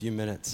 few minutes.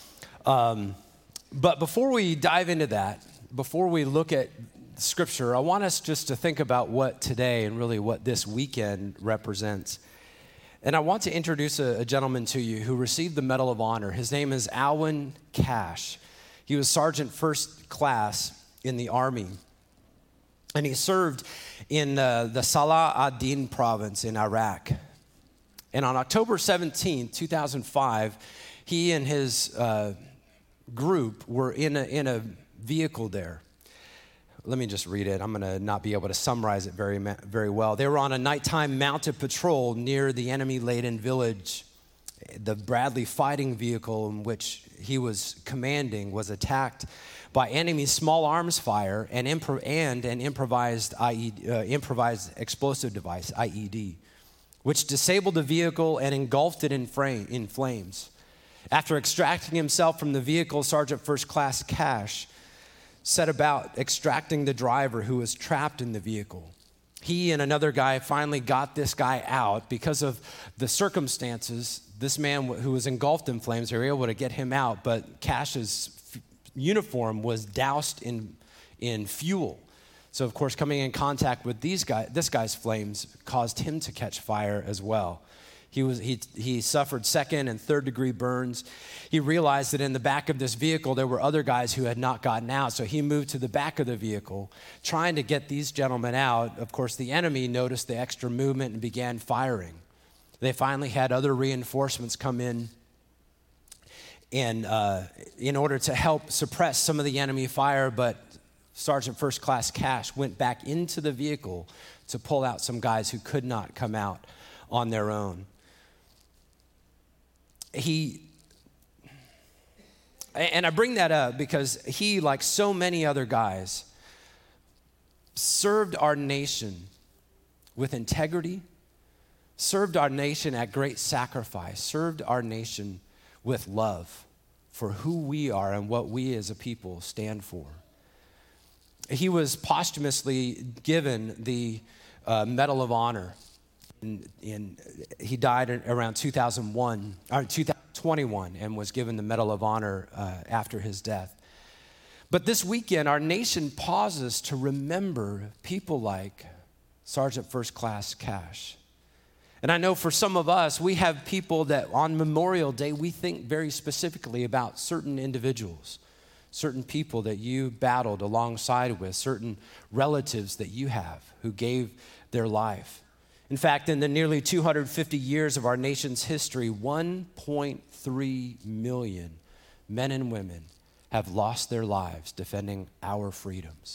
But before we dive into that, before we look at Scripture, I want us just to think about what today and really what this weekend represents. And I want to introduce a gentleman to you who received the Medal of Honor. His name is Alwyn Cash. He was Sergeant First Class in the Army. And he served in the Salah ad-Din province in Iraq. And on October 17, 2005, he and his group were in a vehicle there. Let me just read it. I'm going to not be able to summarize it very well. They were on a nighttime mounted patrol near the enemy-laden village. The Bradley fighting vehicle in which he was commanding was attacked by enemy small arms fire and an improvised explosive device, IED, which disabled the vehicle and engulfed it in flames. After extracting himself from the vehicle, Sergeant First Class Cash set about extracting the driver who was trapped in the vehicle. He and another guy finally got this guy out. Because of the circumstances, this man who was engulfed in flames, they were able to get him out, but Cash's uniform was doused in fuel. So, of course, coming in contact with this guy's flames caused him to catch fire as well. He suffered second and third degree burns. He realized that in the back of this vehicle, there were other guys who had not gotten out. So he moved to the back of the vehicle, trying to get these gentlemen out. Of course, the enemy noticed the extra movement and began firing. They finally had other reinforcements come in and in order to help suppress some of the enemy fire, but Sergeant First Class Cash went back into the vehicle to pull out some guys who could not come out on their own. And I bring that up because he, like so many other guys, served our nation with integrity, served our nation at great sacrifice, served our nation with love for who we are and what we as a people stand for. He was posthumously given the Medal of Honor. He died around 2021 and was given the Medal of Honor after his death. But this weekend, our nation pauses to remember people like Sergeant First Class Cash. And I know for some of us, we have people that on Memorial Day, we think very specifically about certain individuals, certain people that you battled alongside with, certain relatives that you have who gave their life. In fact, in the nearly 250 years of our nation's history, 1.3 million men and women have lost their lives defending our freedoms.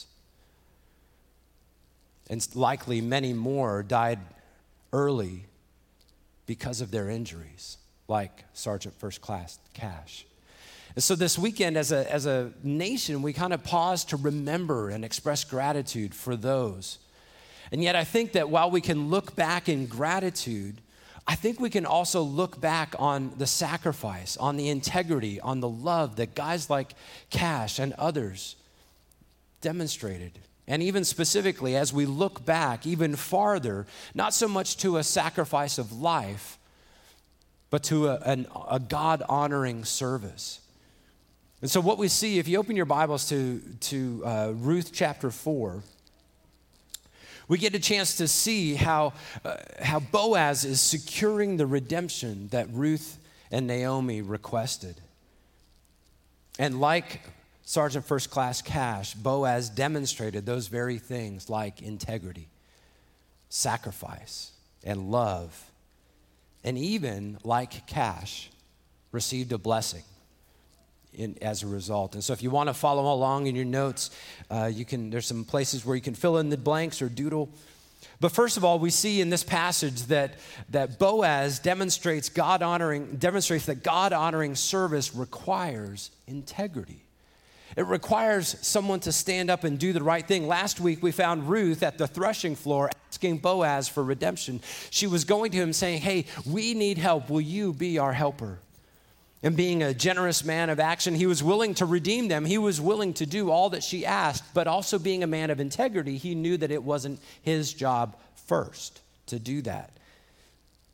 And likely many more died early because of their injuries, like Sergeant First Class Cash. And so this weekend, as a nation, we kind of pause to remember and express gratitude for those. And yet I think that while we can look back in gratitude, I think we can also look back on the sacrifice, on the integrity, on the love that guys like Cash and others demonstrated. And even specifically, as we look back even farther, not so much to a sacrifice of life, but to a God-honoring service. And so what we see, if you open your Bibles to Ruth chapter 4, we get a chance to see how Boaz is securing the redemption that Ruth and Naomi requested. And like Sergeant First Class Cash, Boaz demonstrated those very things like integrity, sacrifice, and love. And even like Cash, received a blessing as a result. And so if you want to follow along in your notes, there's some places where you can fill in the blanks or doodle. But first of all, we see in this passage that Boaz demonstrates that God-honoring service requires integrity. It requires someone to stand up and do the right thing. Last week, we found Ruth at the threshing floor asking Boaz for redemption. She was going to him saying, hey, we need help. Will you be our helper? And being a generous man of action, he was willing to redeem them. He was willing to do all that she asked, but also being a man of integrity, he knew that it wasn't his job first to do that.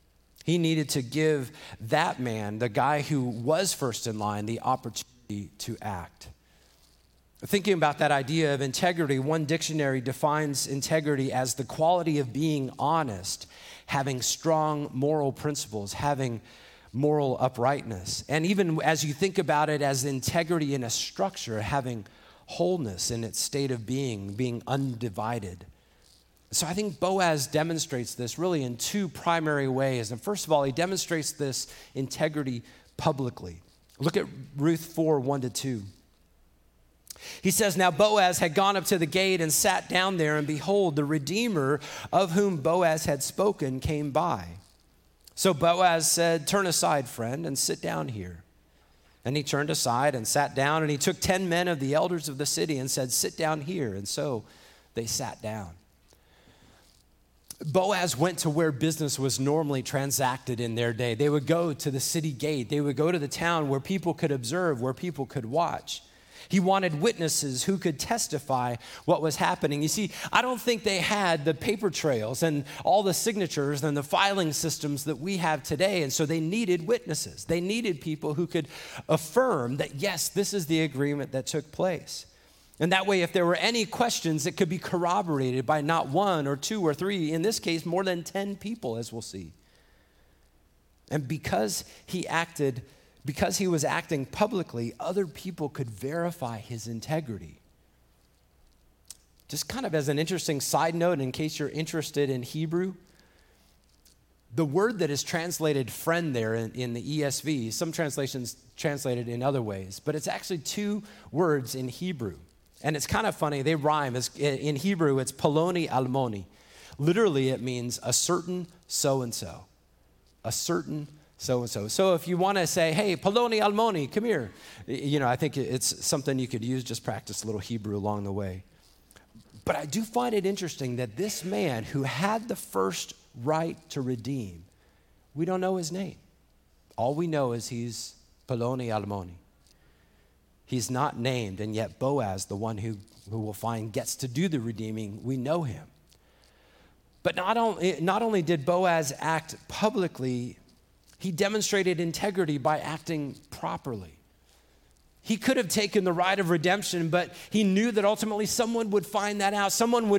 He needed to give that man, the guy who was first in line, the opportunity to act. Thinking about that idea of integrity, one dictionary defines integrity as the quality of being honest, having strong moral principles, having moral uprightness. And even as you think about it as integrity in a structure, having wholeness in its state of being undivided. So I think Boaz demonstrates this really in two primary ways. And first of all, he demonstrates this integrity publicly. Look at Ruth 4, 1-2. He says, now Boaz had gone up to the gate and sat down there, and behold, the Redeemer of whom Boaz had spoken came by. So Boaz said, turn aside, friend, and sit down here. And he turned aside and sat down, and he took 10 men of the elders of the city and said, sit down here. And so they sat down. Boaz went to where business was normally transacted in their day. They would go to the city gate. They would go to the town where people could observe, where people could watch. He wanted witnesses who could testify what was happening. You see, I don't think they had the paper trails and all the signatures and the filing systems that we have today, and so they needed witnesses. They needed people who could affirm that, yes, this is the agreement that took place. And that way, if there were any questions, it could be corroborated by not one or two or three, in this case, more than 10 people, as we'll see. And because he was acting publicly, other people could verify his integrity. Just kind of as an interesting side note, in case you're interested in Hebrew, the word that is translated friend there in the ESV, some translations translate it in other ways, but it's actually two words in Hebrew. And it's kind of funny, they rhyme. In Hebrew, it's Poloni Almoni. Literally, it means a certain so-and-so. A certain so-and-so. So if you want to say, hey, Poloni Almoni, come here. I think it's something you could use, just practice a little Hebrew along the way. But I do find it interesting that this man who had the first right to redeem, we don't know his name. All we know is he's Poloni Almoni. He's not named, and yet Boaz, the one who we'll find gets to do the redeeming, we know him. But not only did Boaz act publicly, he demonstrated integrity by acting properly. He could have taken the right of redemption, but he knew that ultimately someone would find that out.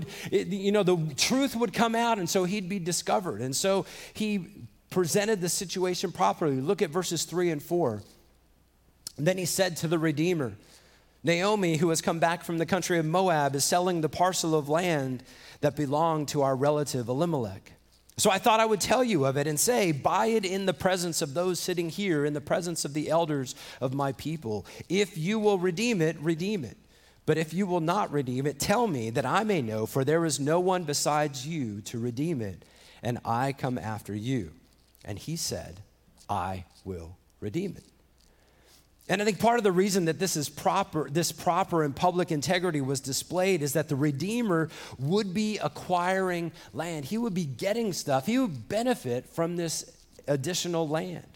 The truth would come out, and so he'd be discovered. And so he presented the situation properly. Look at verses 3 and 4. And then he said to the Redeemer, Naomi, who has come back from the country of Moab, is selling the parcel of land that belonged to our relative Elimelech. So I thought I would tell you of it and say, buy it in the presence of those sitting here, in the presence of the elders of my people. If you will redeem it, redeem it. But if you will not redeem it, tell me that I may know, for there is no one besides you to redeem it, and I come after you. And he said, I will redeem it. And I think part of the reason that this proper and public integrity was displayed is that the Redeemer would be acquiring land. He would be getting stuff. He would benefit from this additional land.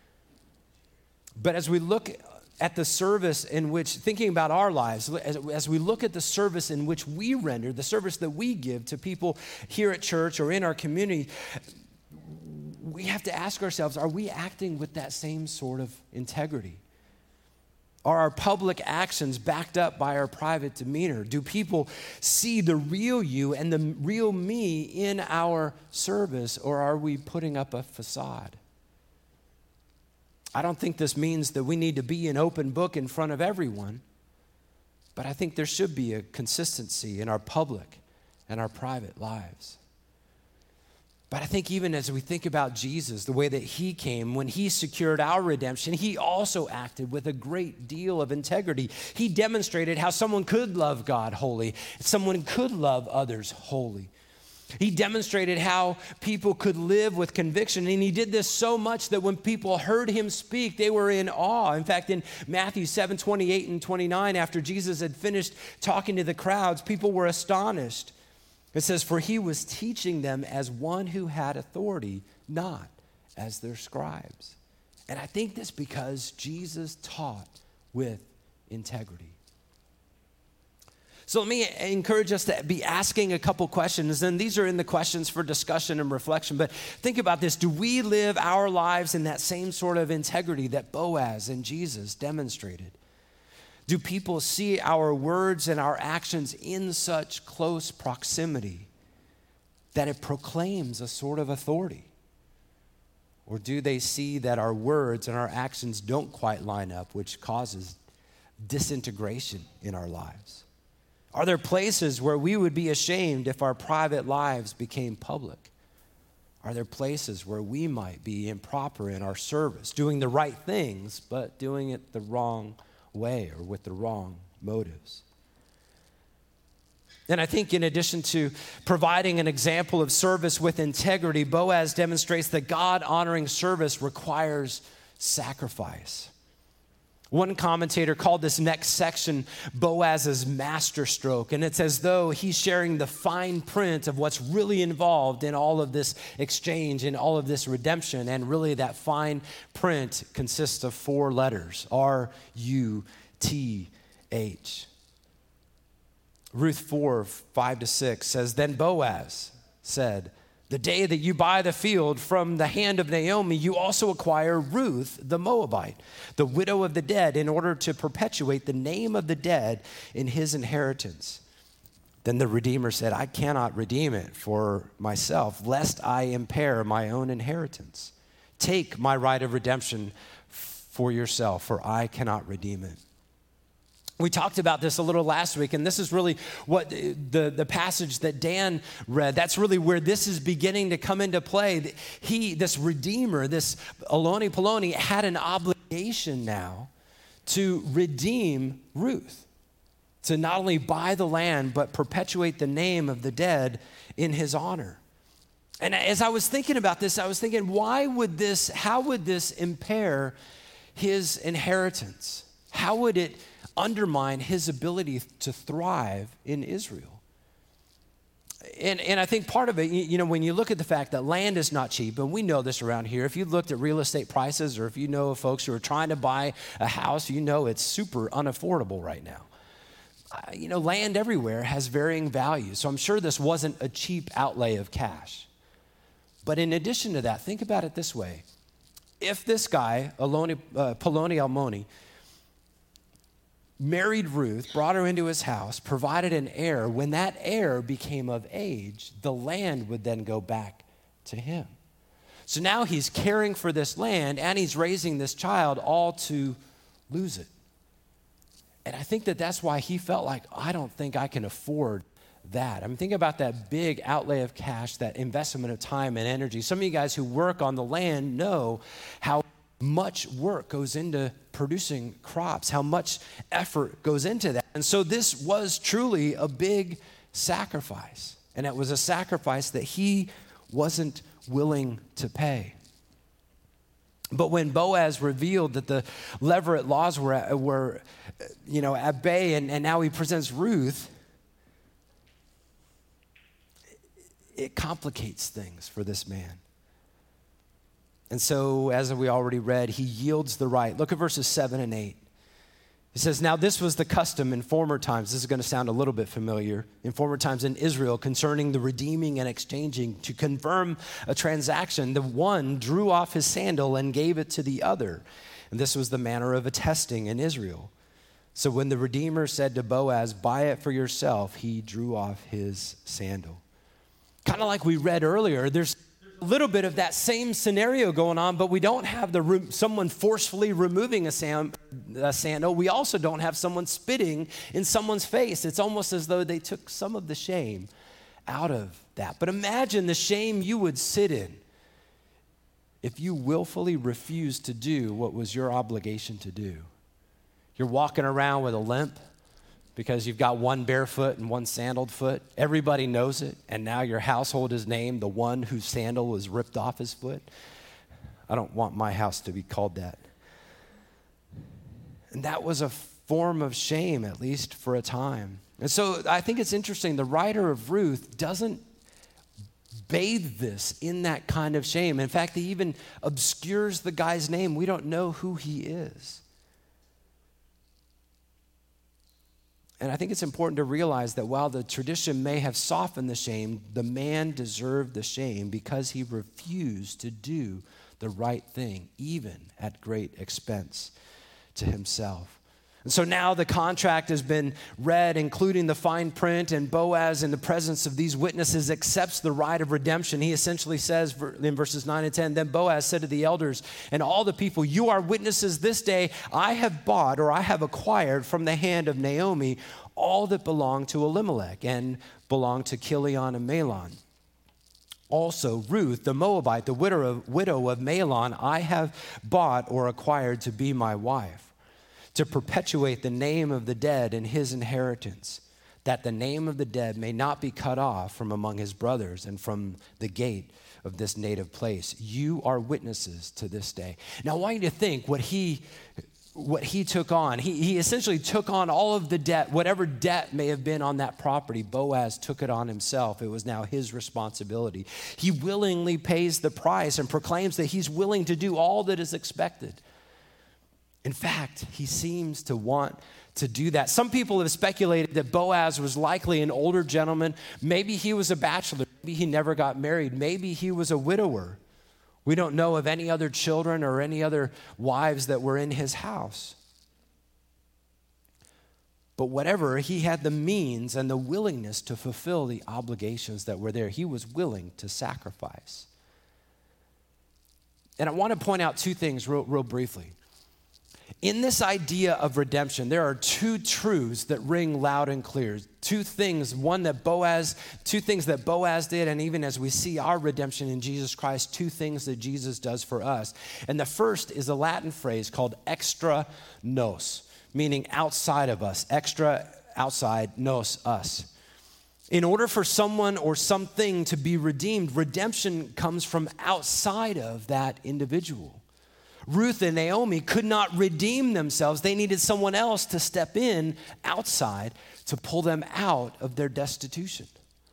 But as we look at the service in which, thinking about our lives, as we look at the service in which we render, the service that we give to people here at church or in our community, we have to ask ourselves, are we acting with that same sort of integrity? Are our public actions backed up by our private demeanor? Do people see the real you and the real me in our service, or are we putting up a facade? I don't think this means that we need to be an open book in front of everyone, but I think there should be a consistency in our public and our private lives. But I think even as we think about Jesus, the way that he came, when he secured our redemption, he also acted with a great deal of integrity. He demonstrated how someone could love God wholly, someone could love others wholly. He demonstrated how people could live with conviction, and he did this so much that when people heard him speak, they were in awe. In fact, in Matthew 7:28 and 29, after Jesus had finished talking to the crowds, people were astonished. It says, for he was teaching them as one who had authority, not as their scribes. And I think that's because Jesus taught with integrity. So let me encourage us to be asking a couple questions, and these are in the questions for discussion and reflection, but think about this. Do we live our lives in that same sort of integrity that Boaz and Jesus demonstrated? Do people see our words and our actions in such close proximity that it proclaims a sort of authority? Or do they see that our words and our actions don't quite line up, which causes disintegration in our lives? Are there places where we would be ashamed if our private lives became public? Are there places where we might be improper in our service, doing the right things, but doing it the wrong way or with the wrong motives? And I think in addition to providing an example of service with integrity, Boaz demonstrates that God-honoring service requires sacrifice. One commentator called this next section Boaz's masterstroke, and it's as though he's sharing the fine print of what's really involved in all of this exchange and all of this redemption, and really that fine print consists of 4 letters, R-U-T-H. Ruth 4, 5-6 says, Then Boaz said, The day that you buy the field from the hand of Naomi, you also acquire Ruth the Moabite, the widow of the dead, in order to perpetuate the name of the dead in his inheritance. Then the Redeemer said, I cannot redeem it for myself, lest I impair my own inheritance. Take my right of redemption for yourself, for I cannot redeem it. We talked about this a little last week, and this is really what the passage that Dan read, that's really where this is beginning to come into play. This Redeemer, this Eloni Poloni, had an obligation now to redeem Ruth, to not only buy the land, but perpetuate the name of the dead in his honor. And as I was thinking about this, I was thinking, how would this impair his inheritance? How would it undermine his ability to thrive in Israel? And I think part of it, when you look at the fact that land is not cheap, and we know this around here, if you've looked at real estate prices, or if you know of folks who are trying to buy a house, it's super unaffordable right now. Land everywhere has varying values, so I'm sure this wasn't a cheap outlay of cash. But in addition to that, think about it this way. If this guy, Poloni Almoni, married Ruth, brought her into his house, provided an heir, when that heir became of age, the land would then go back to him. So now he's caring for this land and he's raising this child, all to lose it. And I think that's why he felt like, I don't think I can afford that. I'm thinking about that big outlay of cash, that investment of time and energy. Some of you guys who work on the land know how much work goes into producing crops, how much effort goes into that. And so this was truly a big sacrifice. And it was a sacrifice that he wasn't willing to pay. But when Boaz revealed that the Levirate laws were at bay, and now he presents Ruth, it complicates things for this man. And so, as we already read, he yields the right. Look at verses 7 and 8. He says, Now this was the custom in former times. This is going to sound a little bit familiar. In former times in Israel, concerning the redeeming and exchanging, to confirm a transaction, the one drew off his sandal and gave it to the other. And this was the manner of attesting in Israel. So when the Redeemer said to Boaz, Buy it for yourself, he drew off his sandal. Kind of like we read earlier, there's a little bit of that same scenario going on, but we don't have someone forcefully removing a sandal. We also don't have someone spitting in someone's face. It's almost as though they took some of the shame out of that. But imagine the shame you would sit in if you willfully refused to do what was your obligation to do. You're walking around with a limp because you've got one bare foot and one sandaled foot. Everybody knows it, and now your household is named the one whose sandal was ripped off his foot. I don't want my house to be called that. And that was a form of shame, at least for a time. And so I think it's interesting, the writer of Ruth doesn't bathe this in that kind of shame. In fact, he even obscures the guy's name. We don't know who he is. And I think it's important to realize that while the tradition may have softened the shame, the man deserved the shame because he refused to do the right thing, even at great expense to himself. And so now the contract has been read, including the fine print, and Boaz, in the presence of these witnesses, accepts the right of redemption. He essentially says in verses 9 and 10, then Boaz said to the elders and all the people, you are witnesses this day, I have bought or I have acquired from the hand of Naomi all that belonged to Elimelech and belonged to Chilion and Mahlon. Also, Ruth, the Moabite, the widow of Mahlon, I have bought or acquired to be my wife, to perpetuate the name of the dead in his inheritance, that the name of the dead may not be cut off from among his brothers and from the gate of this native place. You are witnesses to this day. Now, I want you to think what he took on. He essentially took on all of the debt, whatever debt may have been on that property. Boaz took it on himself. It was now his responsibility. He willingly pays the price and proclaims that he's willing to do all that is expected. In fact, he seems to want to do that. Some people have speculated that Boaz was likely an older gentleman. Maybe he was a bachelor. Maybe he never got married. Maybe he was a widower. We don't know of any other children or any other wives that were in his house. But whatever, he had the means and the willingness to fulfill the obligations that were there. He was willing to sacrifice. And I want to point out two things real briefly. In this idea of redemption, there are two truths that ring loud and clear. Two things that Boaz did, and even as we see our redemption in Jesus Christ, two things that Jesus does for us. And the first is a Latin phrase called extra nos, meaning outside of us. Extra, outside, nos, us. In order for someone or something to be redeemed, redemption comes from outside of that individual. Ruth and Naomi could not redeem themselves. They needed someone else to step in outside to pull them out of their destitution.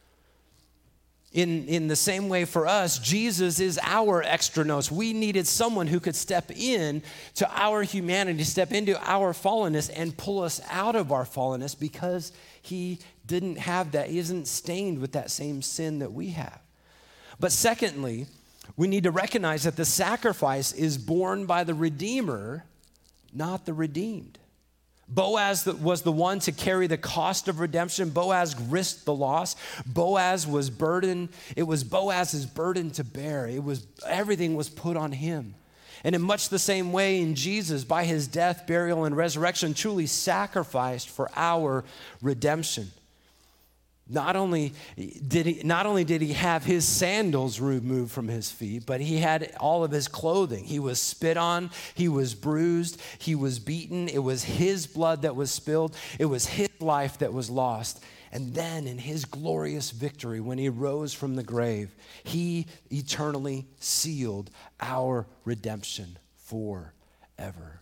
In the same way for us, Jesus is our extra nos. We needed someone who could step in to our humanity, step into our fallenness and pull us out of our fallenness because he didn't have that. He isn't stained with that same sin that we have. But secondly, we need to recognize that the sacrifice is borne by the Redeemer, not the redeemed. Boaz was the one to carry the cost of redemption. Boaz risked the loss. Boaz was burdened. It was Boaz's burden to bear. Everything was put on him. And in much the same way, in Jesus, by his death, burial, and resurrection, truly sacrificed for our redemption. Not only did he have his sandals removed from his feet, but he had all of his clothing. He was spit on, he was bruised, he was beaten. It was his blood that was spilled. It was his life that was lost. And then in his glorious victory, when he rose from the grave, he eternally sealed our redemption forever.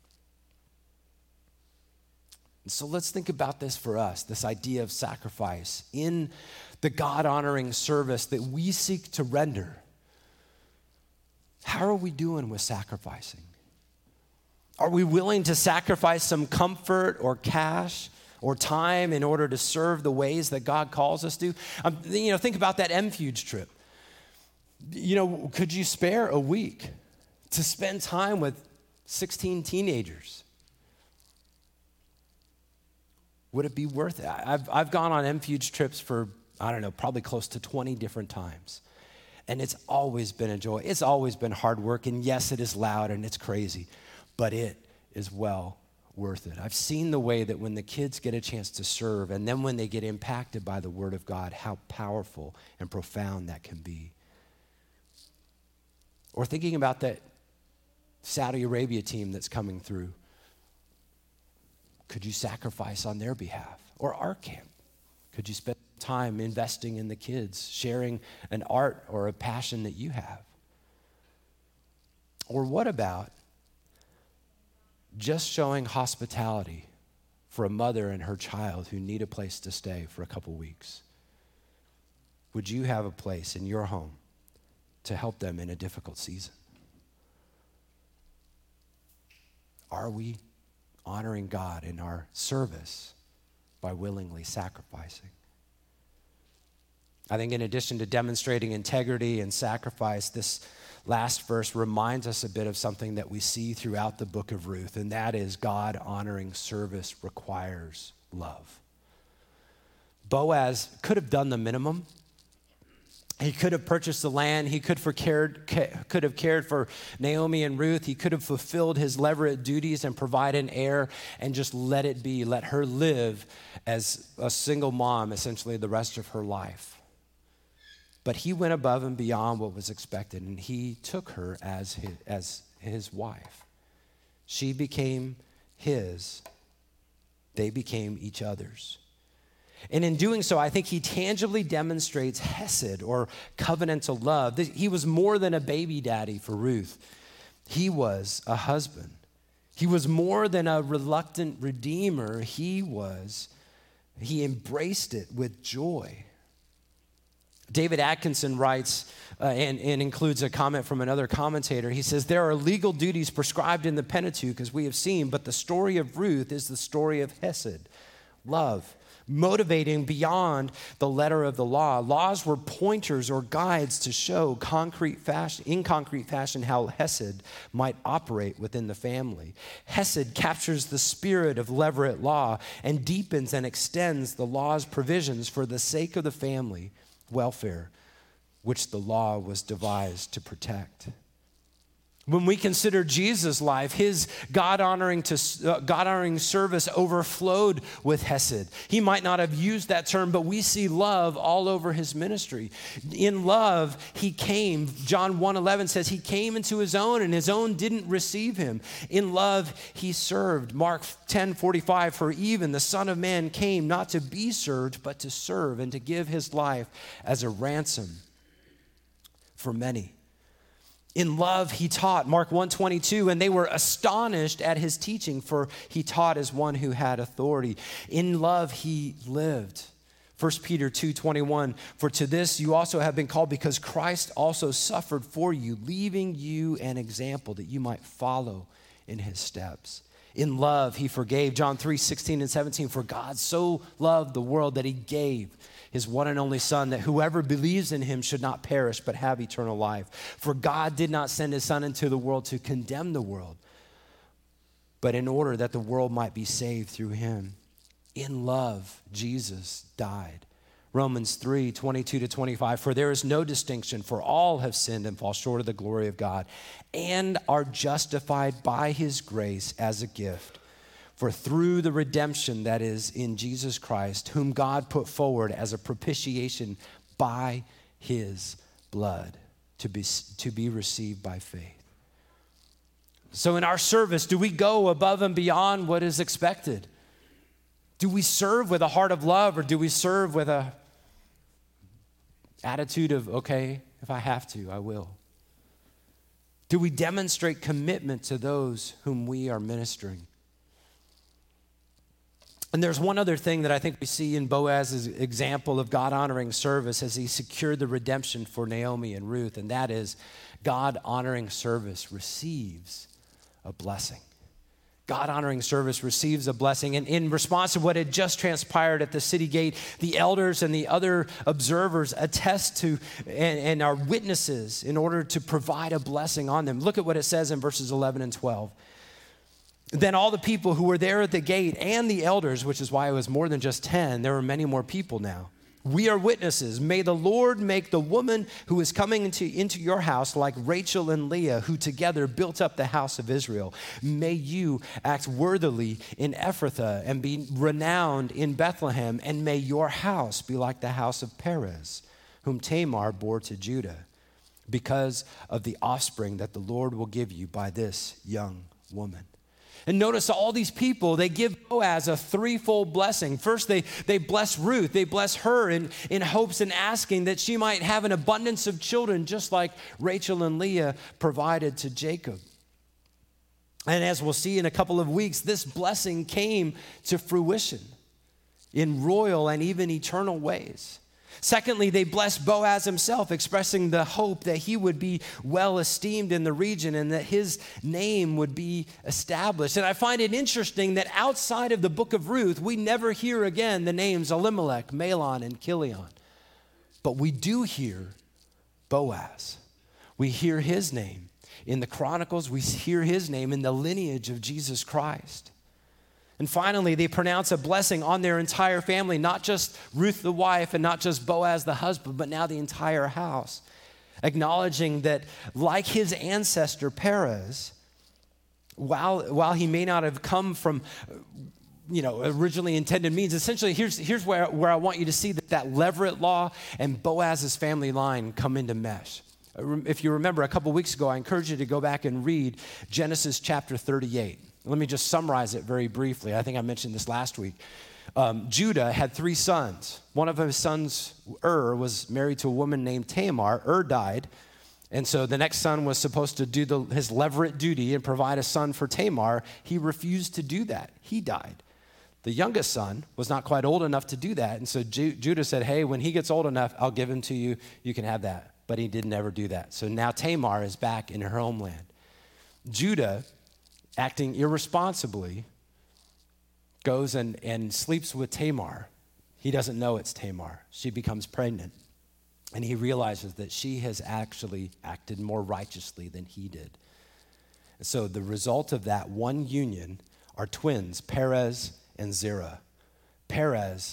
So let's think about this for us, this idea of sacrifice in the God-honoring service that we seek to render. How are we doing with sacrificing? Are we willing to sacrifice some comfort or cash or time in order to serve the ways that God calls us to? Think about that MFuge trip. Could you spare a week to spend time with 16 teenagers? Would it be worth it? I've gone on MFuge trips for, probably close to 20 different times. And it's always been a joy. It's always been hard work. And yes, it is loud and it's crazy, but it is well worth it. I've seen the way that when the kids get a chance to serve and then when they get impacted by the Word of God, how powerful and profound that can be. Or thinking about that Saudi Arabia team that's coming through. Could you sacrifice on their behalf? Or our camp? Could you spend time investing in the kids, sharing an art or a passion that you have? Or what about just showing hospitality for a mother and her child who need a place to stay for a couple weeks? Would you have a place in your home to help them in a difficult season? Are we honoring God in our service by willingly sacrificing. I think in addition to demonstrating integrity and sacrifice, this last verse reminds us a bit of something that we see throughout the book of Ruth, and that is God-honoring service requires love. Boaz could have done the minimum. He could have purchased the land. He could have cared for Naomi and Ruth. He could have fulfilled his levirate duties and provided an heir and just let it be, let her live as a single mom essentially the rest of her life. But he went above and beyond what was expected, and he took her as his wife. She became his. They became each other's. And in doing so, I think he tangibly demonstrates hesed or covenantal love. He was more than a baby daddy for Ruth. He was a husband. He was more than a reluctant redeemer. He embraced it with joy. David Atkinson writes and includes a comment from another commentator. He says, there are legal duties prescribed in the Pentateuch, as we have seen, but the story of Ruth is the story of hesed, love, motivating beyond the letter of the law. Laws were pointers or guides to show in concrete fashion how hesed might operate within the family. Hesed captures the spirit of levirate law and deepens and extends the law's provisions for the sake of the family welfare, which the law was devised to protect. When we consider Jesus' life, his God-honoring service overflowed with hesed. He might not have used that term, but we see love all over his ministry. In love, he came. John 1:11 says he came into his own, and his own didn't receive him. In love, he served. Mark 10:45, for even the Son of Man came not to be served, but to serve and to give his life as a ransom for many. In love, he taught, Mark 1:22, and they were astonished at his teaching, for he taught as one who had authority. In love, he lived. 1 Peter 2:21, for to this you also have been called, because Christ also suffered for you, leaving you an example that you might follow in his steps. In love, he forgave. John 3:16 and 17, for God so loved the world that he gave his one and only Son, that whoever believes in him should not perish, but have eternal life. For God did not send his Son into the world to condemn the world, but in order that the world might be saved through him. In love, Jesus died. Romans 3:22-25, for there is no distinction, for all have sinned and fall short of the glory of God, and are justified by his grace as a gift. For through the redemption that is in Jesus Christ, whom God put forward as a propitiation by his blood, to be received by faith. So in our service, do we go above and beyond what is expected? Do we serve with a heart of love, or do we serve with a attitude of, okay, if I have to, I will? Do we demonstrate commitment to those whom we are ministering? And there's one other thing that I think we see in Boaz's example of God-honoring service as he secured the redemption for Naomi and Ruth, and that is God-honoring service receives a blessing. God-honoring service receives a blessing. And in response to what had just transpired at the city gate, the elders and the other observers attest to and are witnesses in order to provide a blessing on them. Look at what it says in verses 11 and 12. Then all the people who were there at the gate and the elders, which is why it was more than just 10, there were many more people now. We are witnesses. May the Lord make the woman who is coming into your house like Rachel and Leah, who together built up the house of Israel. May you act worthily in Ephrathah and be renowned in Bethlehem, and may your house be like the house of Perez, whom Tamar bore to Judah, because of the offspring that the Lord will give you by this young woman. And notice all these people, they give Boaz a threefold blessing. First, they bless Ruth. They bless her in hopes and asking that she might have an abundance of children, just like Rachel and Leah provided to Jacob. And as we'll see in a couple of weeks, this blessing came to fruition in royal and even eternal ways. Secondly, they blessed Boaz himself, expressing the hope that he would be well esteemed in the region and that his name would be established. And I find it interesting that outside of the book of Ruth, we never hear again the names Elimelech, Mahlon, and Chilion. But we do hear Boaz. We hear his name. In the Chronicles, we hear his name in the lineage of Jesus Christ. And finally, they pronounce a blessing on their entire family, not just Ruth the wife and not just Boaz the husband, but now the entire house, acknowledging that like his ancestor Perez, while he may not have come from originally intended means, essentially here's where I want you to see that Levirate law and Boaz's family line come into mesh. If you remember a couple weeks ago, I encourage you to go back and read Genesis chapter 38. Let me just summarize it very briefly. I think I mentioned this last week. Judah had 3 sons. One of his sons, was married to a woman named Tamar. Died. And so the next son was supposed to do his Levirate duty and provide a son for Tamar. He refused to do that. He died. The youngest son was not quite old enough to do that. And so Judah said, hey, when he gets old enough, I'll give him to you. You can have that. But he did never do that. So now Tamar is back in her homeland. Judah, acting irresponsibly, goes and sleeps with Tamar. He doesn't know it's Tamar. She becomes pregnant. And he realizes that she has actually acted more righteously than he did. And so the result of that one union are twins, Perez and Zerah. Perez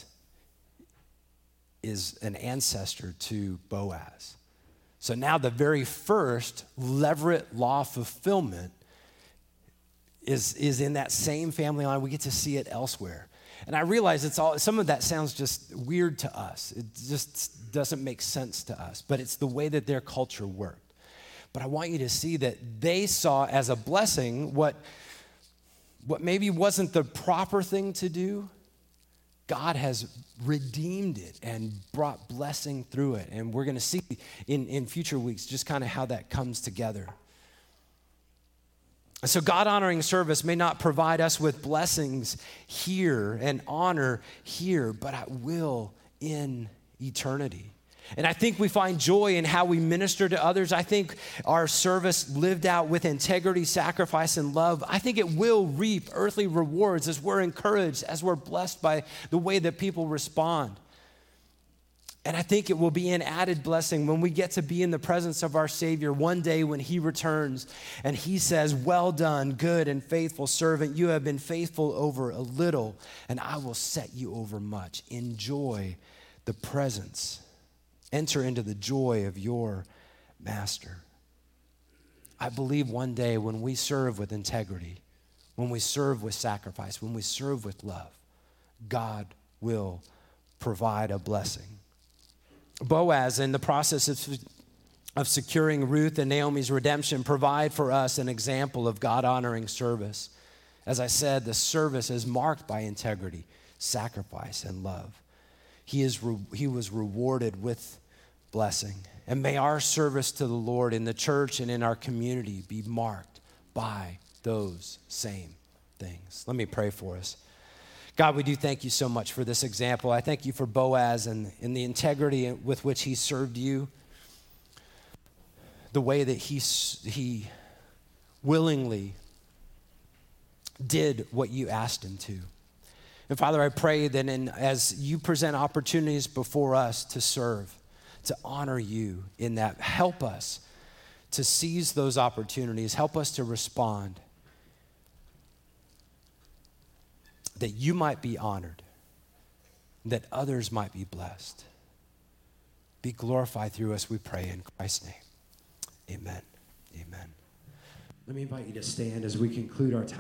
is an ancestor to Boaz. So now the very first Levirate law fulfillment is in that same family line. We get to see it elsewhere. And I realize some of that sounds just weird to us. It just doesn't make sense to us, but it's the way that their culture worked. But I want you to see that they saw as a blessing what maybe wasn't the proper thing to do. God has redeemed it and brought blessing through it. And we're going to see in future weeks just kind of how that comes together. So God-honoring service may not provide us with blessings here and honor here, but it will in eternity. And I think we find joy in how we minister to others. I think our service lived out with integrity, sacrifice, and love, I think it will reap earthly rewards as we're encouraged, as we're blessed by the way that people respond. And I think it will be an added blessing when we get to be in the presence of our Savior one day when he returns and he says, well done, good and faithful servant. You have been faithful over a little, and I will set you over much. Enjoy the presence. Enter into the joy of your master. I believe one day when we serve with integrity, when we serve with sacrifice, when we serve with love, God will provide a blessing. Boaz, in the process of securing Ruth and Naomi's redemption, provide for us an example of God-honoring service. As I said, the service is marked by integrity, sacrifice, and love. He was rewarded with blessing. And may our service to the Lord in the church and in our community be marked by those same things. Let me pray for us. God, we do thank you so much for this example. I thank you for Boaz and the integrity with which he served you, the way that he willingly did what you asked him to. And Father, I pray that as you present opportunities before us to serve, to honor you in that, help us to seize those opportunities. Help us to respond, that you might be honored, that others might be blessed. Be glorified through us, we pray in Christ's name. Amen. Amen. Let me invite you to stand as we conclude our time.